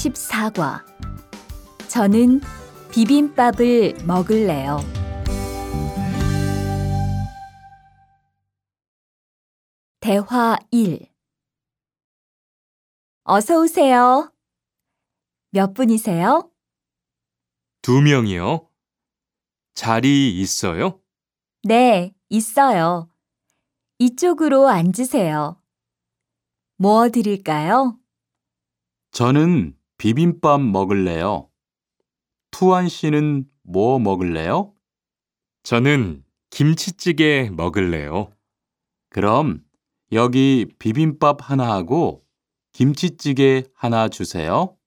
14과. 저는 비빔밥을 먹을래요. 대화 1. 어서 오세요. 몇 분이세요? 2명이요. 자리 있어요? 네, 있어요. 이쪽으로 앉으세요. 뭐 드릴까요? 저는 비빔밥 먹을래요. 투안 씨는 뭐 먹을래요? 저는 김치찌개 먹을래요. 그럼 여기 비빔밥 하나 하고 김치찌개 하나 주세요.